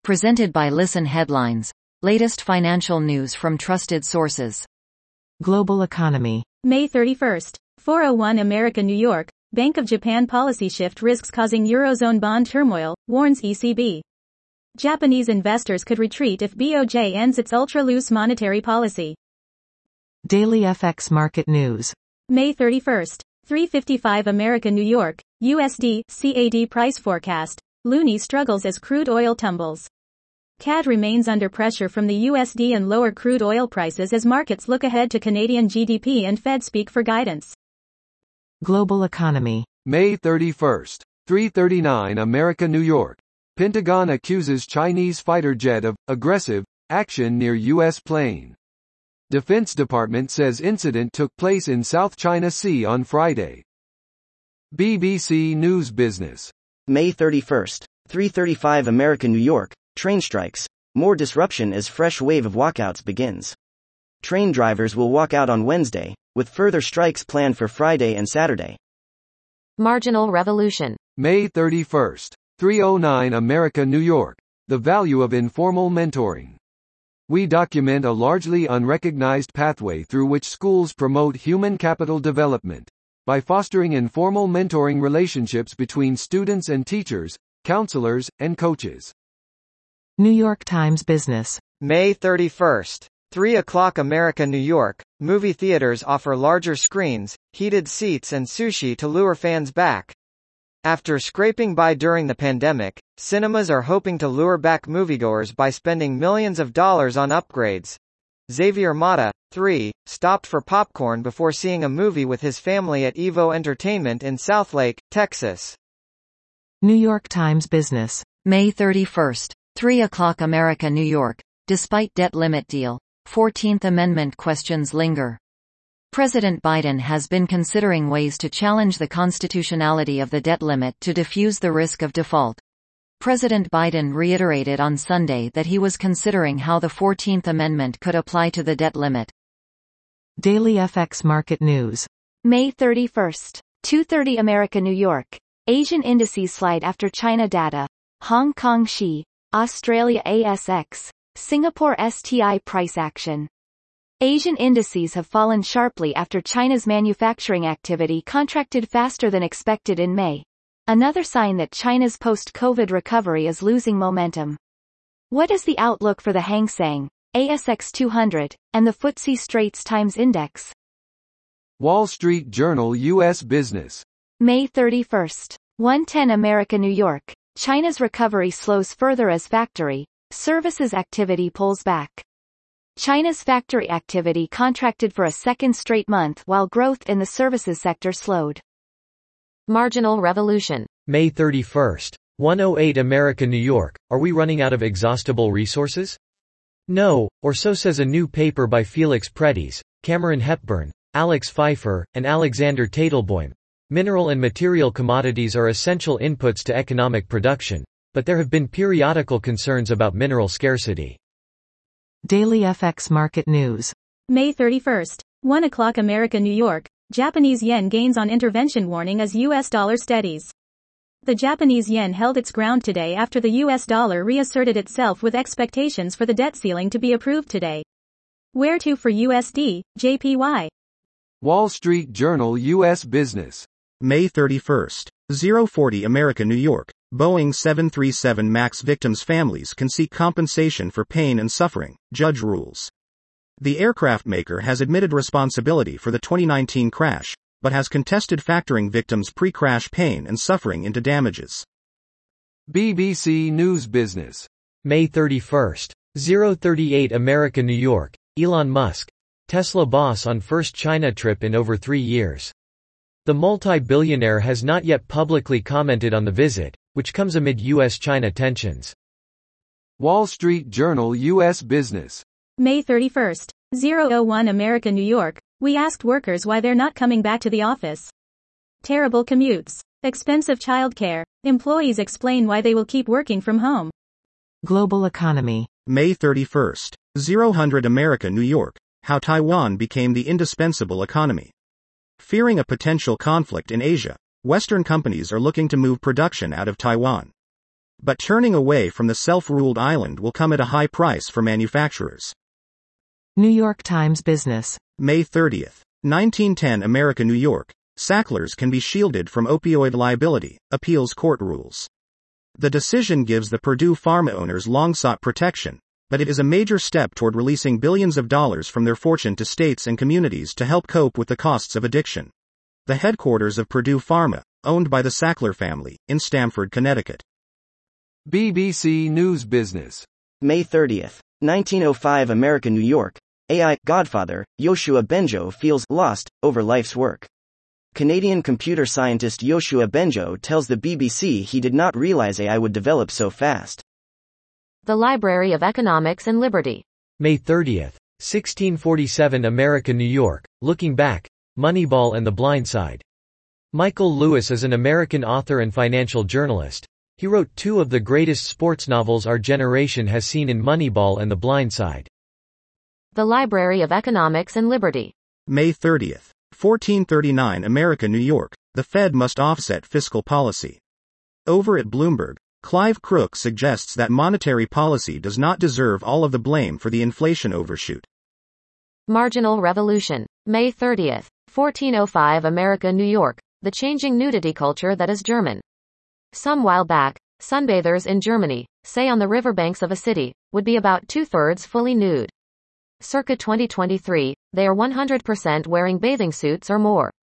Presented by Listen Headlines. Latest financial news from trusted sources. Global economy. May 31st. 401 America New York. Bank of Japan policy shift risks causing Eurozone bond turmoil, warns ECB. Japanese investors could retreat if BOJ ends its ultra-loose monetary policy. Daily FX market news. May 31st. 355 America New York. USD, CAD price forecast. Loonie struggles as crude oil tumbles. CAD remains under pressure from the USD and lower crude oil prices as markets look ahead to Canadian GDP and Fed speak for guidance. Global economy. May 31st. 339 America New York. Pentagon accuses Chinese fighter jet of aggressive action near U.S. plane. Defense Department says incident took place in South China Sea on Friday. BBC News Business. May 31st. 335 America New York. Train strikes. More disruption as fresh wave of walkouts begins. Train drivers will walk out on Wednesday, with further strikes planned for Friday and Saturday. Marginal Revolution. May 31st. 309 America New York. The value of informal mentoring. We document a largely unrecognized pathway through which schools promote human capital development. By fostering informal mentoring relationships between students and teachers, counselors, and coaches. New York Times Business. May 31st. 3 o'clock America New York. Movie theaters offer larger screens, heated seats and sushi to lure fans back. After scraping by during the pandemic, cinemas are hoping to lure back moviegoers by spending millions of dollars on upgrades. Xavier Mata, 3, stopped for popcorn before seeing a movie with his family at Evo Entertainment in Southlake, Texas. New York Times Business. May 31st. 3 o'clock America New York. Despite debt limit deal, 14th Amendment questions linger. President Biden has been considering ways to challenge the constitutionality of the debt limit to defuse the risk of default. President Biden reiterated on Sunday that he was considering how the 14th Amendment could apply to the debt limit. Daily FX market news. May 31st. 2:30 America New York. Asian indices slide after China data. Hong Kong SHE, Australia ASX, Singapore STI price action. Asian indices have fallen sharply after China's manufacturing activity contracted faster than expected in May. Another sign that China's post-COVID recovery is losing momentum. What is the outlook for the Hang Seng, ASX 200, and the FTSE Straits Times Index? Wall Street Journal U.S. Business. May 31st. 110 America New York. China's recovery slows further as factory, services activity pulls back. China's factory activity contracted for a second straight month while growth in the services sector slowed. Marginal Revolution. May 31st. 108 America New York. Are we running out of exhaustible resources? No, or so says a new paper by Felix Predis, Cameron Hepburn, Alex Pfeiffer, and Alexander Tadelboim. Mineral and material commodities are essential inputs to economic production, but there have been periodical concerns about mineral scarcity. Daily FX market news. May 31st. 1 o'clock America New York. Japanese yen gains on intervention warning as US dollar steadies. The Japanese yen held its ground today after the US dollar reasserted itself with expectations for the debt ceiling to be approved today. Where to for USD, JPY? Wall Street Journal U.S. Business. May 31st. 040 America New York. Boeing 737 MAX victims' families can seek compensation for pain and suffering, judge rules. The aircraft maker has admitted responsibility for the 2019 crash, but has contested factoring victims' pre-crash pain and suffering into damages. BBC News Business. May 31st. 038 America New York. Elon Musk, Tesla boss on first China trip in over 3 years. The multi-billionaire has not yet publicly commented on the visit, which comes amid U.S.-China tensions. Wall Street Journal U.S. Business. May 31st. 001 America New York. We asked workers why they're not coming back to the office. Terrible commutes. Expensive childcare. Employees explain why they will keep working from home. Global economy. May 31st. 000 America New York. How Taiwan became the indispensable economy. Fearing a potential conflict in Asia, Western companies are looking to move production out of Taiwan. But turning away from the self-ruled island will come at a high price for manufacturers. New York Times Business. May 30th. 1910 America, New York. Sacklers can be shielded from opioid liability, appeals court rules. The decision gives the Purdue Pharma owners long-sought protection, but it is a major step toward releasing billions of dollars from their fortune to states and communities to help cope with the costs of addiction. The headquarters of Purdue Pharma, owned by the Sackler family, in Stamford, Connecticut. BBC News Business. May 30th. 1905 America, New York. AI godfather, Yoshua Benjo feels lost over life's work. Canadian computer scientist Yoshua Benjo tells the BBC he did not realize AI would develop so fast. The Library of Economics and Liberty. May 30th. 1647 America, New York. Looking Back. Moneyball and the Blind Side. Michael Lewis is an American author and financial journalist. He wrote two of the greatest sports novels our generation has seen in Moneyball and The Blind Side. The Library of Economics and Liberty. May 30th. 1439 America, New York. The Fed must offset fiscal policy. Over at Bloomberg, Clive Crook suggests that monetary policy does not deserve all of the blame for the inflation overshoot. Marginal Revolution. May 30th. 1405 America, New York. The changing nudity culture that is German. Some while back, sunbathers in Germany, say on the riverbanks of a city, would be about 2/3 fully nude. Circa 2023, they are 100% wearing bathing suits or more.